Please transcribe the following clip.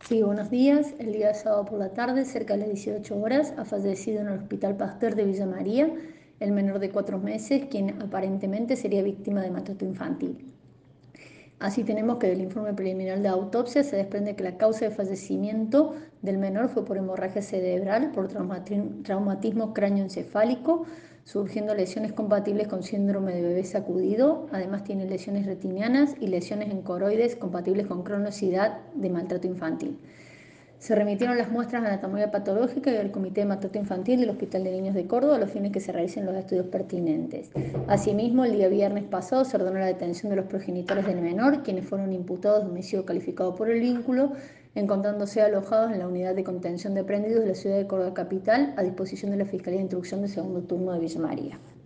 Sí, buenos días. El día sábado por la tarde, cerca de las 18 horas, ha fallecido en el Hospital Pasteur de Villa María el menor de 4 meses, quien aparentemente sería víctima de maltrato infantil. Así tenemos que del informe preliminar de autopsia se desprende que la causa de fallecimiento del menor fue por hemorragia cerebral, por traumatismo cráneoencefálico, surgiendo lesiones compatibles con síndrome de bebé sacudido. Además tiene lesiones retinianas y lesiones en coroides compatibles con cronosidad de maltrato infantil. Se remitieron las muestras de anatomía patológica y al Comité de Maltrato Infantil del Hospital de Niños de Córdoba a los fines que se realicen los estudios pertinentes. Asimismo, el día viernes pasado se ordenó la detención de los progenitores del menor, quienes fueron imputados de homicidio calificado por el vínculo, encontrándose alojados en la Unidad de Contención de Prendidos de la ciudad de Córdoba Capital, a disposición de la Fiscalía de Instrucción del Segundo Turno de Villa María.